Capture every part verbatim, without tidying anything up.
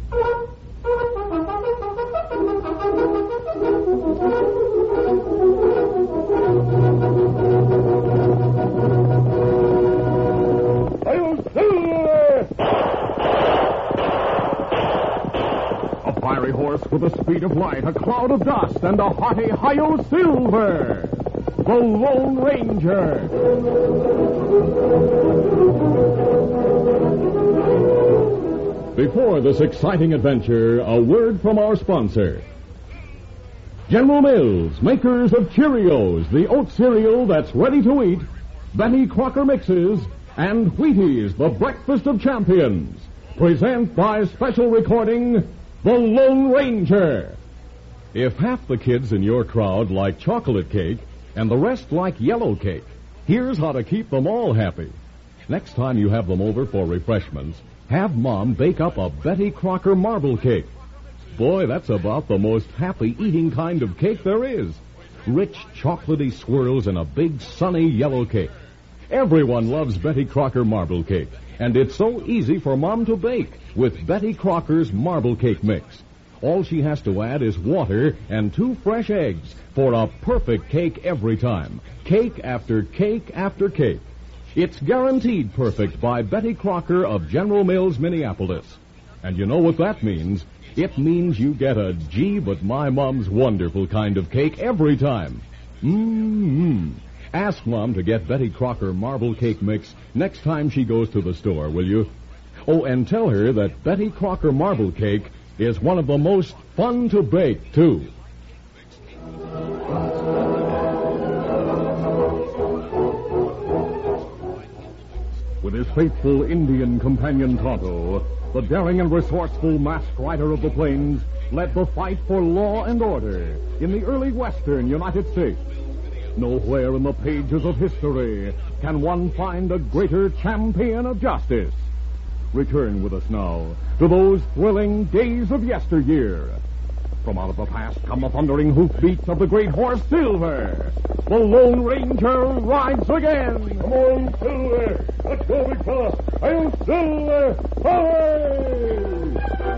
With the speed of light, a cloud of dust, and a hearty Hi-Yo Silver, the Lone Ranger. Before this exciting adventure, a word from our sponsor. General Mills, makers of Cheerios, the oat cereal that's ready to eat, Betty Crocker Mixes, and Wheaties, the breakfast of champions, present by special recording The Lone Ranger. If half the kids in your crowd like chocolate cake and the rest like yellow cake, here's how to keep them all happy. Next time you have them over for refreshments, have Mom bake up a Betty Crocker marble cake. Boy, that's about the most happy eating kind of cake there is. Rich, chocolatey swirls in a big, sunny yellow cake. Everyone loves Betty Crocker marble cake, and it's so easy for Mom to bake with Betty Crocker's marble cake mix. All she has to add is water and two fresh eggs for a perfect cake every time. Cake after cake after cake. It's guaranteed perfect by Betty Crocker of General Mills, Minneapolis. And you know what that means? It means you get a gee, but my Mom's wonderful kind of cake every time. Mmm. Ask Mom to get Betty Crocker marble cake mix next time she goes to the store, will you? Oh, and tell her that Betty Crocker marble cake is one of the most fun to bake, too. With his faithful Indian companion Tonto, the daring and resourceful masked rider of the plains led the fight for law and order in the early western United States. Nowhere in the pages of history can one find a greater champion of justice. Return with us now to those thrilling days of yesteryear. From out of the past come the thundering hoofbeats of the great horse Silver. The Lone Ranger rides again. Come on, Silver. Let's go, big fella. I'm Silver. Hurry!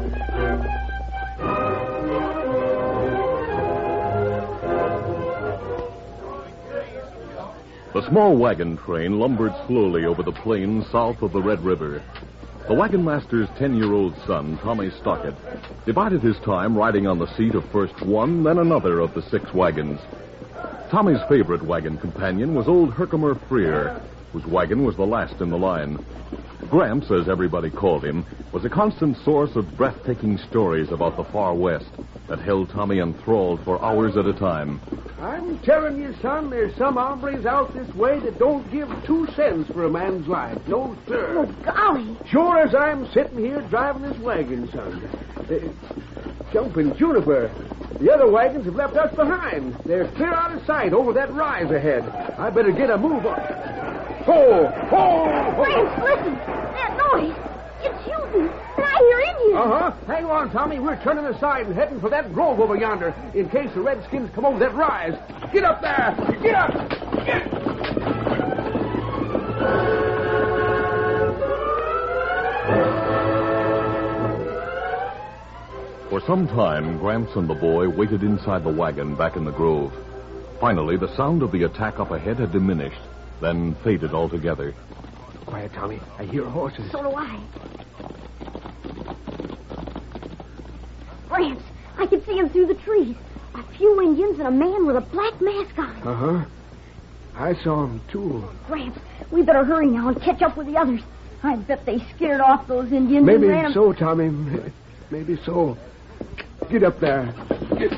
The small wagon train lumbered slowly over the plains south of the Red River. The wagon master's ten-year-old son, Tommy Stockett, divided his time riding on the seat of first one, then another of the six wagons. Tommy's favorite wagon companion was old Herkimer Freer, whose wagon was the last in the line. Gramps, as everybody called him, was a constant source of breathtaking stories about the far west that held Tommy enthralled for hours at a time. I'm telling you, son, there's some hombres out this way that don't give two cents for a man's life. No, sir. Oh, golly. Sure as I'm sitting here driving this wagon, son. Uh, jumping Juniper. The other wagons have left us behind. They're clear out of sight over that rise ahead. I better get a move on. Ho! Ho! Lance, listen. That noise. It's shooting. And I hear Indians. Uh-huh. Hang on, Tommy. We're turning aside and heading for that grove over yonder in case the redskins come over that rise. Get up there! Get up! Get... For some time, Gramps and the boy waited inside the wagon back in the grove. Finally, the sound of the attack up ahead had diminished, then faded altogether. Quiet, Tommy. I hear horses. So do I. Gramps, I can see him through the trees. A few Indians and a man with a black mask on. Uh-huh. I saw him, too. Gramps, we better hurry now and catch up with the others. I bet they scared off those Indians Maybe and ran so, Tommy. Maybe so. Get up there. Get...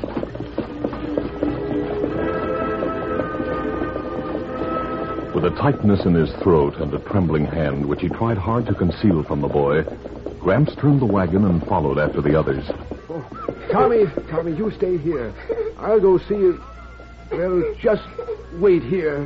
With a tightness in his throat and a trembling hand, which he tried hard to conceal from the boy, Gramps turned the wagon and followed after the others. Oh, Tommy, Tommy, you stay here. I'll go see you. Well, just wait here.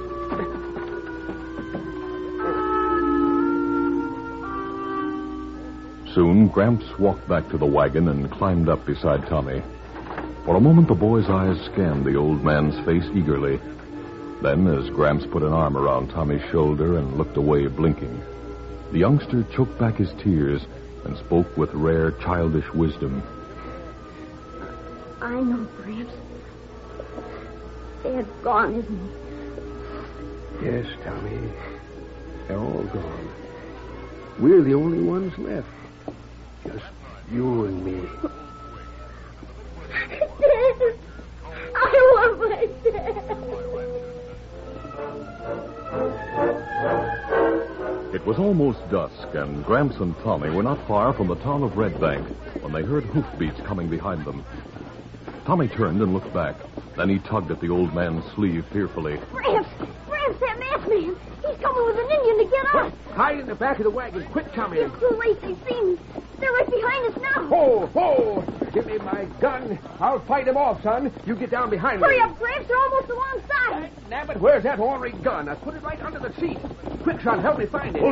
Soon, Gramps walked back to the wagon and climbed up beside Tommy. For a moment, the boy's eyes scanned the old man's face eagerly. Then, as Gramps put an arm around Tommy's shoulder and looked away, blinking, the youngster choked back his tears and spoke with rare childish wisdom. I know, Gramps. Dad's gone, isn't he? Yes, Tommy. They're all gone. We're the only ones left. Just you and me. Dad! I want my dad! It was almost dusk, and Gramps and Tommy were not far from the town of Red Bank when they heard hoofbeats coming behind them. Tommy turned and looked back. Then he tugged at the old man's sleeve fearfully. Gramps! Gramps, that masked man! He's coming with an Indian to get us! Hide in the back of the wagon. Quick, Tommy. It's too late. They've seen me. They're right behind us now. Whoa, whoa! Give me my gun. I'll fight him off, son. You get down behind me. Hurry up, Gramps. They're almost alongside. Nabbit, where's that ornery gun? I put it right under the seat. Quick, son, help me find it. Oh,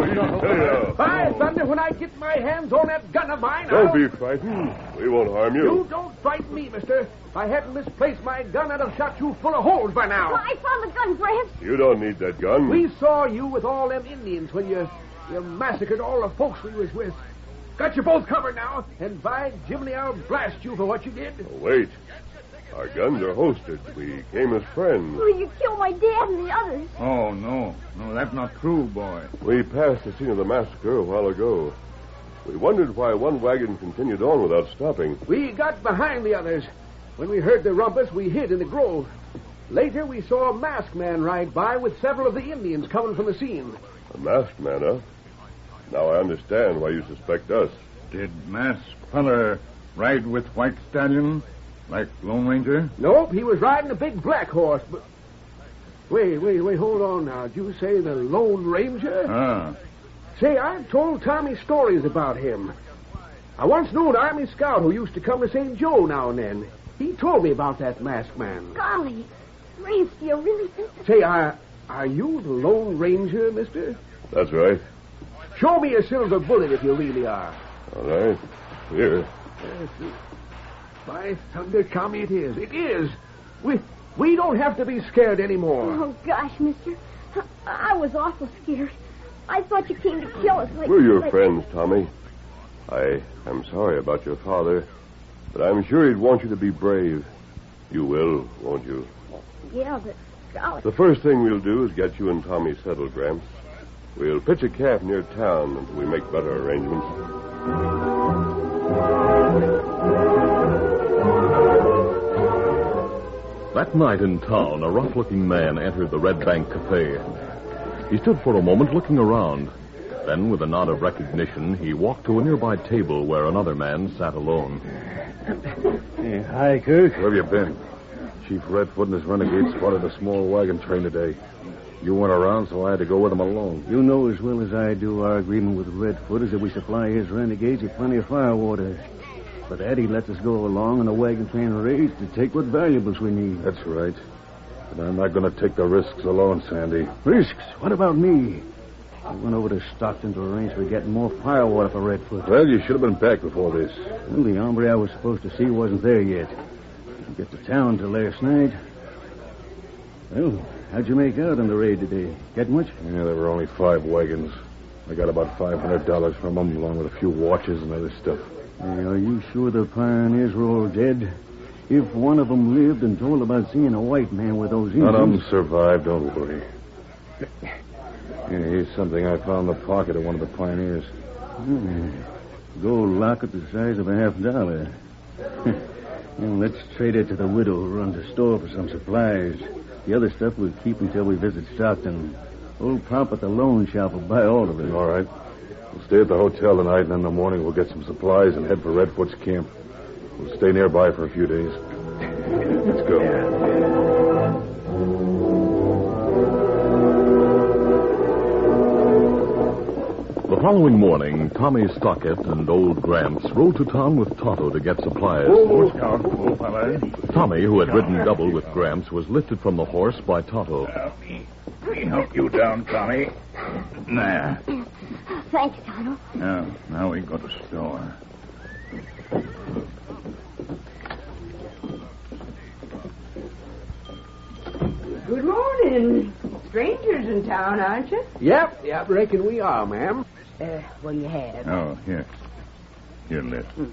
oh, By thunder, when I get my hands on that gun of mine, Don't I'll... be frightened. We won't harm you. You don't frighten me, mister. If I hadn't misplaced my gun, I'd have shot you full of holes by now. I found the gun, Gramps. You don't need that gun. We saw you with all them Indians when you, you massacred all the folks we was with. Got you both covered now, and by Jiminy, I'll blast you for what you did. Oh, wait. Our guns are holstered. We came as friends. Will you kill my dad and the others? Oh, no. No, that's not true, boy. We passed the scene of the massacre a while ago. We wondered why one wagon continued on without stopping. We got behind the others. When we heard the rumpus, we hid in the grove. Later, we saw a masked man ride by with several of the Indians coming from the scene. A masked man, huh? Now I understand why you suspect us. Did masked feller ride with White Stallion like Lone Ranger? Nope, he was riding a big black horse, but... Wait, wait, wait, hold on now. Did you say the Lone Ranger? Ah. Say, I've told Tommy stories about him. I once knew an Army scout who used to come to Saint Joe now and then. He told me about that masked man. Golly. Gramps, do you really think that... Say, are, are you the Lone Ranger, mister? That's right. Show me a silver bullet if you really are. All right. Here. Yes, it- by thunder, Tommy, it is. It is. We we don't have to be scared anymore. Oh, gosh, mister. I, I was awful scared. I thought you came to kill us like... We're your like... friends, Tommy. I am sorry about your father, but I'm sure he'd want you to be brave. You will, won't you? Yeah, but golly. The first thing we'll do is get you and Tommy settled, Gramps. We'll pitch a camp near town until we make better arrangements. That night in town, a rough-looking man entered the Red Bank Cafe. He stood for a moment looking around. Then, with a nod of recognition, he walked to a nearby table where another man sat alone. Hey, hi, Kirk. Where have you been? Chief Redfoot and his renegades spotted a small wagon train today. You weren't around, so I had to go with them alone. You know as well as I do our agreement with Redfoot is that we supply his renegades with plenty of firewater. But that he lets us go along on a wagon train raid to take what valuables we need. That's right. But I'm not going to take the risks alone, Sandy. Risks? What about me? I went over to Stockton to arrange for getting more firewater for Redfoot. Well, you should have been back before this. Well, the hombre I was supposed to see wasn't there yet. Didn't get to town till last night. Well, how'd you make out on the raid today? Get much? Yeah, there were only five wagons. I got about five hundred dollars from them, along with a few watches and other stuff. Hey, are you sure the pioneers were all dead? If one of them lived and told about seeing a white man with those Indians... None of them survived, don't worry. Yeah, here's something I found in the pocket of one of the pioneers. Hmm. Gold locket the size of a half dollar. Well, let's trade it to the widow who runs a store for some supplies. The other stuff we'll keep until we visit Stockton. Old Pop at the loan shop will buy all of it. All right. We'll stay at the hotel tonight, and in the morning we'll get some supplies and head for Redfoot's camp. We'll stay nearby for a few days. Let's go. The following morning, Tommy Stockett and old Gramps rode to town with Tonto to get supplies. Oh, Scout. Oh, fella. Tommy, who had ridden double with Gramps, was lifted from the horse by Tonto. Uh, me, me help you down, Tommy. Nah. Thanks, Tonto. Now, now we go to store. Good morning. Strangers in town, aren't you? Yep, yep, reckon we are, ma'am. Uh, what do you have? Oh, here. Here, Liz. Mm.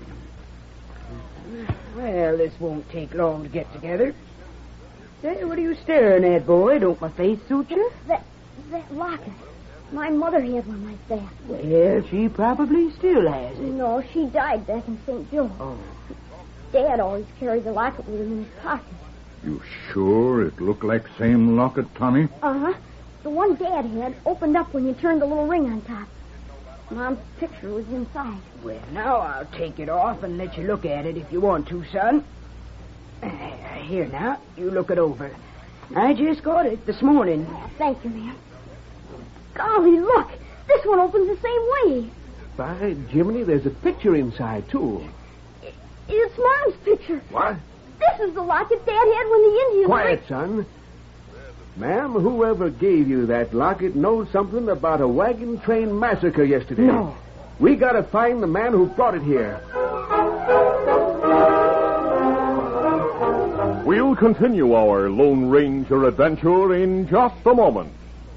Well, this won't take long to get together. Say, what are you staring at, boy? Don't my face suit you? That, that locket. My mother had one like that. Well, she probably still has it. No, she died back in Saint Joe. Oh. Dad always carried the locket with him in his pocket. You sure it looked like same locket, Tommy? Uh-huh. The one Dad had opened up when you turned the little ring on top. Mom's picture was inside. Well, now I'll take it off and let you look at it if you want to, son. Uh, here now, you look it over. I just got it this morning. Thank you, ma'am. Golly, look! This one opens the same way. By Jiminy, there's a picture inside, too. It's Mom's picture. What? This is the locket Dad had when the Indians... Quiet, son. Ma'am, whoever gave you that locket knows something about a wagon train massacre yesterday. No. We gotta find the man who brought it here. We'll continue our Lone Ranger adventure in just a moment.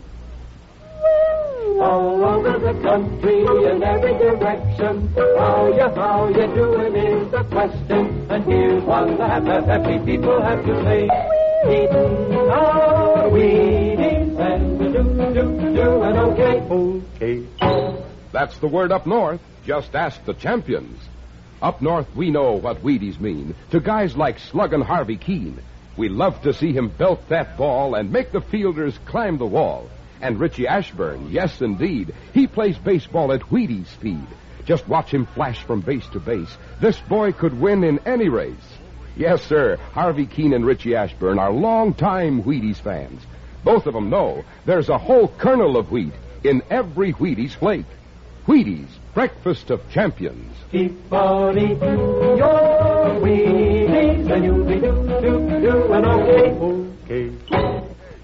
All over the country in every direction, how you, how you doing is the question. And here's one that happy people have to say. Eating our Wheaties and we do, do, doing okay. Okay. That's the word up north. Just ask the champions. Up north, we know what Wheaties mean to guys like Sluggin' Harvey Keene. We love to see him belt that ball and make the fielders climb the wall. And Richie Ashburn, yes, indeed, he plays baseball at Wheaties speed. Just watch him flash from base to base. This boy could win in any race. Yes, sir, Harvey Keene and Richie Ashburn are longtime Wheaties fans. Both of them know there's a whole kernel of wheat in every Wheaties flake. Wheaties, breakfast of champions. Keep on eating your Wheaties and you'll be do, do, doing okay. Okay.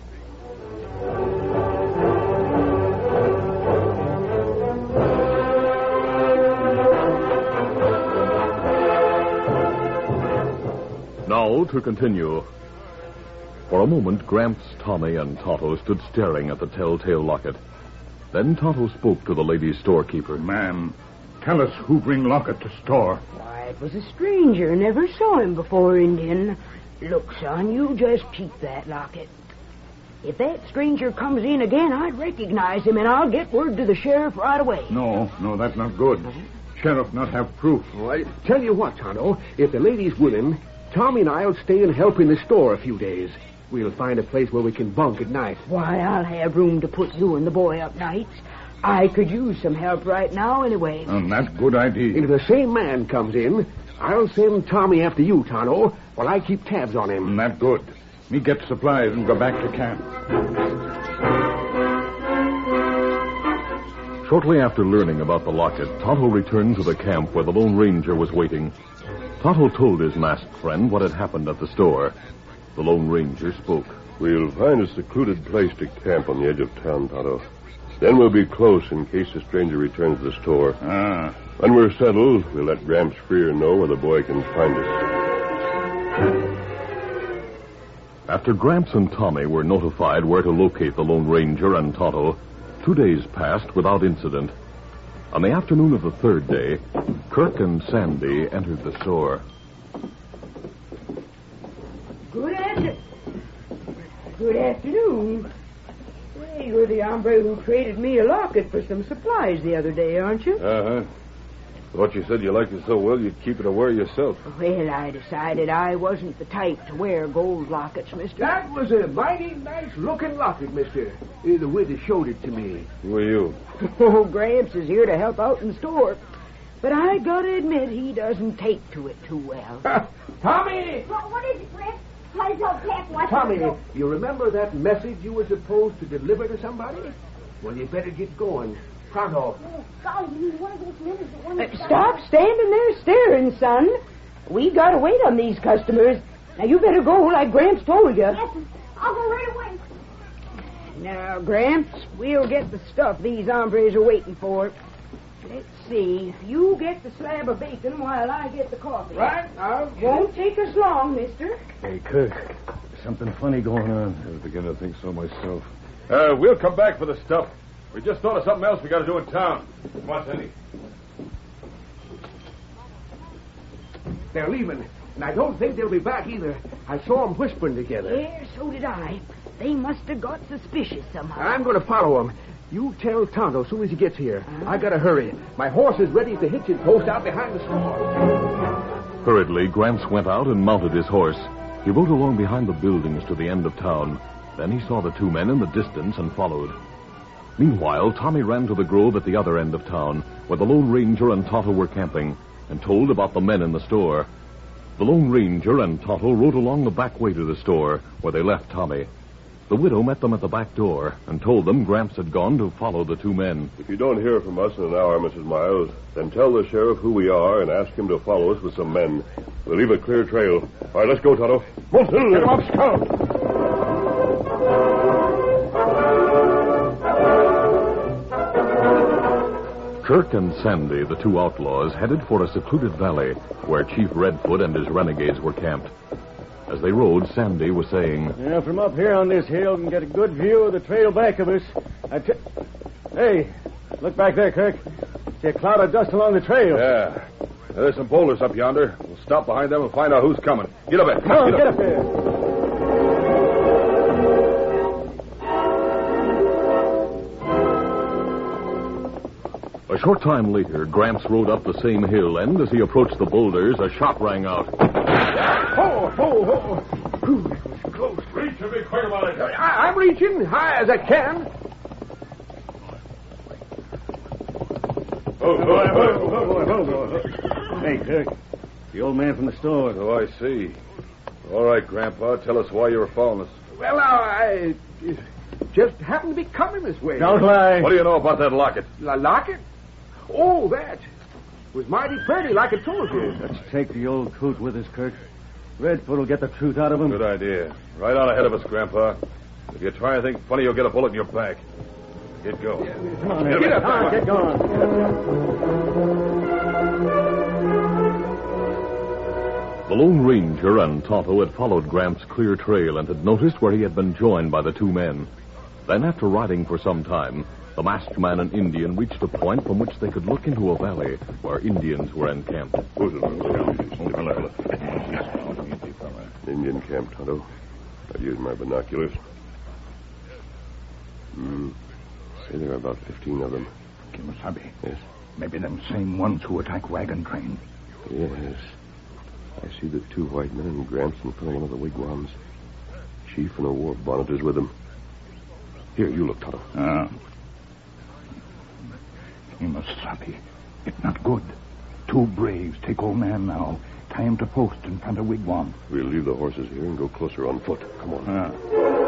Now to continue. For a moment, Gramps, Tommy, and Tonto stood staring at the telltale locket. Then Tonto spoke to the lady's storekeeper. Ma'am, tell us who bring locket to store. Why, it was a stranger. Never saw him before, Indian. Look, son, you just keep that locket. If that stranger comes in again, I'd recognize him, and I'll get word to the sheriff right away. No, no, that's not good. Sheriff not have proof. Oh, I tell you what, Tonto, if the lady's willing, Tommy and I'll stay and help in the store a few days. We'll find a place where we can bunk at night. Why, I'll have room to put you and the boy up nights. I could use some help right now anyway. Um, that's a good idea. If the same man comes in, I'll send Tommy after you, Tonto, while I keep tabs on him. Um, that's good. Me get supplies and go back to camp. Shortly after learning about the locket, Tonto returned to the camp where the Lone Ranger was waiting. Tonto told his masked friend what had happened at the store. The Lone Ranger spoke. We'll find a secluded place to camp on the edge of town, Tonto. Then we'll be close in case the stranger returns to the store. Ah. When we're settled, we'll let Gramps Freer know where the boy can find us. After Gramps and Tommy were notified where to locate the Lone Ranger and Tonto, two days passed without incident. On the afternoon of the third day, Kirk and Sandy entered the store. Good afternoon. Good afternoon. Well, you're the hombre who traded me a locket for some supplies the other day, aren't you? Uh-huh. Thought you said you liked it so well you'd keep it away yourself. Well, I decided I wasn't the type to wear gold lockets, mister. That was a mighty nice-looking locket, mister. Uh, the way they showed it to me. Who are you? Oh, Gramps is here to help out in the store. But I gotta admit he doesn't take to it too well. Tommy! Well, what is it, Gramps? Might as well pack watch. Tommy, you remember that message you were supposed to deliver to somebody? Well, you better get going. Pronto. Oh, golly, you need one of those minutes that one Uh, stop standing there staring, son. We gotta wait on these customers. Now, you better go like Gramps told you. Yes, sir. I'll go right away. Now, Gramps, we'll get the stuff these hombres are waiting for. Let's see. You get the slab of bacon while I get the coffee. Right. I'll Won't take us long, mister. Hey, Kirk, there's something funny going on. I was beginning to think so myself. Uh, we'll come back for the stuff. We just thought of something else we got to do in town. Come on, Sandy. They're leaving, and I don't think they'll be back either. I saw them whispering together. Yeah, so did I. They must have got suspicious somehow. I'm going to follow them. You tell Tonto as soon as he gets here. Uh-huh. I got to hurry. My horse is ready at the hitching post out behind the store. Hurriedly, Gramps went out and mounted his horse. He rode along behind the buildings to the end of town. Then he saw the two men in the distance and followed. Meanwhile, Tommy ran to the grove at the other end of town, where the Lone Ranger and Tonto were camping, and told about the men in the store. The Lone Ranger and Tonto rode along the back way to the store, where they left Tommy. The widow met them at the back door and told them Gramps had gone to follow the two men. If you don't hear from us in an hour, Missus Miles, then tell the sheriff who we are and ask him to follow us with some men. We'll leave a clear trail. All right, let's go, Tonto. Get him up, Scout. Kirk and Sandy, the two outlaws, headed for a secluded valley where Chief Redfoot and his renegades were camped. As they rode, Sandy was saying, Yeah, from up here on this hill, we can get a good view of the trail back of us. I t- hey, look back there, Kirk. See a cloud of dust along the trail. Yeah. There's some boulders up yonder. We'll stop behind them and find out who's coming. Get up there. Come on, get, get up. up there. A short time later, Gramps rode up the same hill, and as he approached the boulders, a shot rang out. Oh, oh, oh. Ooh, that was close. Reach and be quick about it. I, I'm reaching high as I can. Oh, oh, oh, oh, oh. Hey, Kirk. The old man from the store. Oh, I see. All right, Grandpa, tell us why you were following us. Well, now, I uh, just happened to be coming this way. Don't lie. What do you know about that locket? La locket? Oh, that was mighty pretty, like I told you. Let's take the old coot with us, Kirk. Redfoot will get the truth out of him. Good idea. Right on ahead of us, Grandpa. If you try anything funny, you'll get a bullet in your back. Get going. Yeah, come on, get, get up. Come on, get going. The Lone Ranger and Tonto had followed Gramps' clear trail and had noticed where he had been joined by the two men. Then, after riding for some time, the masked man and Indian reached a point from which they could look into a valley where Indians were encamped. Indian camp, Tonto. I'll use my binoculars. Hmm. Say there are about fifteen of them. Kimasabi. Yes. Maybe them same ones who attack wagon train. Yes. I see the two white men and Gramps in front of one of the wigwams. Chief in a war bonnet is with them. Here, you look, Tonto. Ah. Kimasabi. It's not good. Two braves take old man now. Tie him to post in front of wigwam. We'll leave the horses here and go closer on foot. Come on. Ah.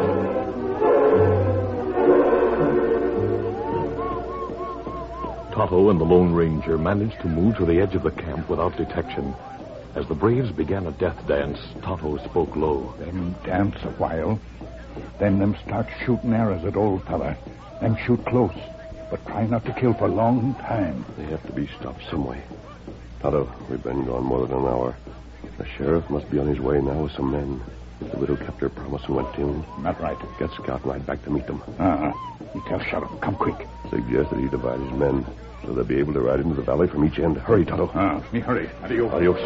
Tonto and the Lone Ranger managed to move to the edge of the camp without detection. As the braves began a death dance, Tonto spoke low. Them dance a while. Then them start shooting arrows at old fella. Then shoot close. But try not to kill for a long time. They have to be stopped some way. Tonto, we've been gone more than an hour. The sheriff must be on his way now with some men. If the widow kept her promise and went in. Not right. Get Scout and ride back to meet them. Uh-uh. You tell Sheriff, come quick. Suggest that he divide his men so they'll be able to ride into the valley from each end. Hurry, Tonto. Ah, me hurry. Adios. Adios.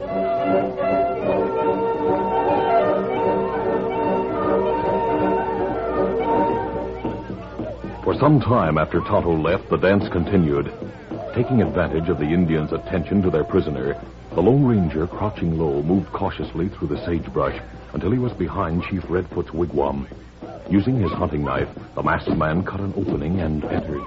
For some time after Tonto left, the dance continued. Taking advantage of the Indians' attention to their prisoner, the Lone Ranger, crouching low, moved cautiously through the sagebrush until he was behind Chief Redfoot's wigwam. Using his hunting knife, the masked man cut an opening and entered.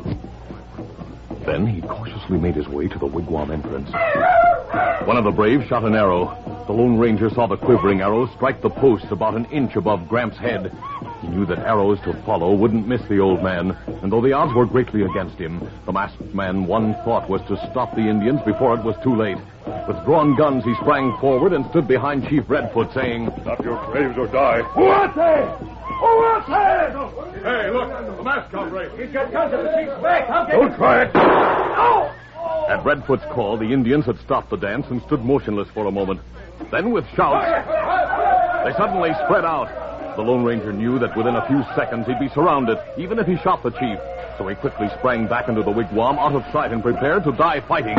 Then he cautiously made his way to the wigwam entrance. One of the braves shot an arrow. The Lone Ranger saw the quivering arrow strike the post about an inch above Gramps' head. He knew that arrows to follow wouldn't miss the old man, and though the odds were greatly against him, the masked man's one thought was to stop the Indians before it was too late. With drawn guns, he sprang forward and stood behind Chief Redfoot, saying, Stop your braves or die. Uate! Uate! Hey, look, the masked brave. He's got guns at the chief's back. I'll get Don't try it. Oh! At Redfoot's call, the Indians had stopped the dance and stood motionless for a moment. Then, with shouts, they suddenly spread out. The Lone Ranger knew that within a few seconds he'd be surrounded, even if he shot the chief. So So he quickly sprang back into the wigwam, out of sight, and prepared to die fighting.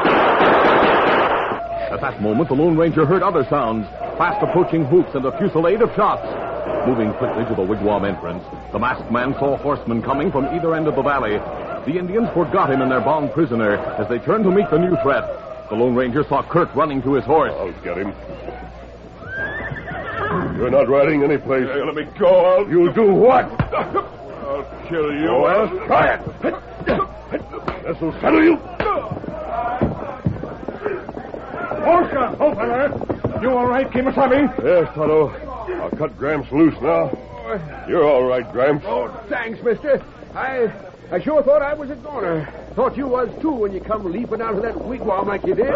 At that moment, the Lone Ranger heard other sounds, fast approaching hoofs and a fusillade of shots. Moving quickly to the wigwam entrance, the masked man saw horsemen coming from either end of the valley. The Indians forgot him and their bound prisoner as they turned to meet the new threat. The Lone Ranger saw Kurt running to his horse. I'll get him. You're not riding any place. Hey, let me go. I'll... You'll do what? I'll kill you. Oh, well, try it. This'll settle you. Oscar, hold fella. You all right, Kemosabe? Yes, Tonto. I'll cut Gramps loose now. You're all right, Gramps. Oh, thanks, mister. I I sure thought I was a goner. Thought you was, too, when you come leaping out of that wigwam like you did.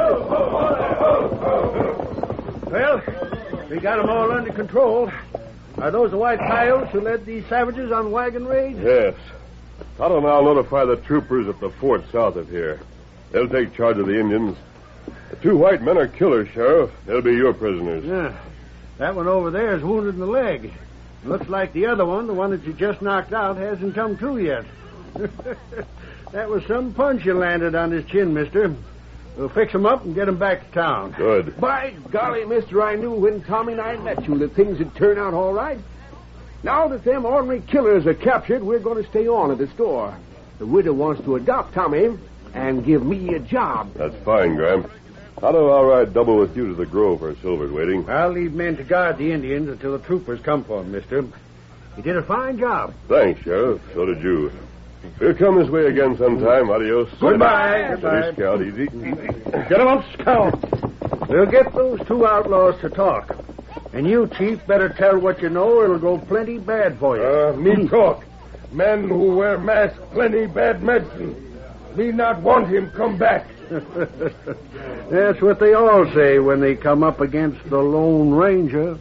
Well, we got them all under control. Are those the white coyotes who led these savages on wagon raid? Yes. Tonto and I'll notify the troopers at the fort south of here. They'll take charge of the Indians. The two white men are killers, Sheriff. They'll be your prisoners. Yeah. That one over there is wounded in the leg. Looks like the other one, the one that you just knocked out, hasn't come to yet. That was some punch you landed on his chin, mister. We'll fix him up and get him back to town. Good. By golly, mister, I knew when Tommy and I met you that things would turn out all right. Now that them ordinary killers are captured, we're going to stay on at the store. The widow wants to adopt Tommy and give me a job. That's fine, Gramps. Tonto, I'll ride double with you to the grove where Silver's waiting. I'll leave men to guard the Indians until the troopers come for him, mister. You did a fine job. Thanks, Sheriff. So did you. We'll come this way again sometime. Adios. Goodbye. Goodbye. Scout, easy. Get him up, Scout. We'll get those two outlaws to talk. And you, Chief, better tell what you know, or it'll go plenty bad for you. Uh, me talk. Men who wear masks, plenty bad medicine. Me not want him come back. That's what they all say when they come up against the Lone Ranger.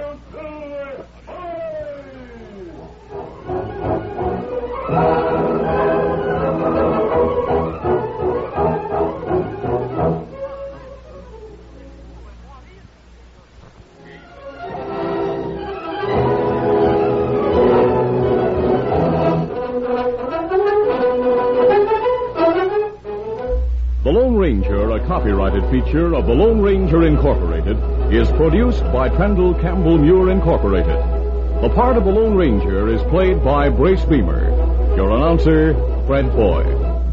The Lone Ranger, a copyrighted feature of the Lone Ranger Incorporated, is produced by Trendle Campbell Muir Incorporated. The part of the Lone Ranger is played by Brace Beamer. Your announcer, Fred Foy.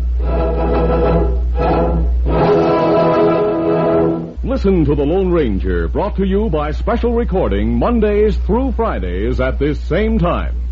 Listen to the Lone Ranger, brought to you by special recording Mondays through Fridays at this same time.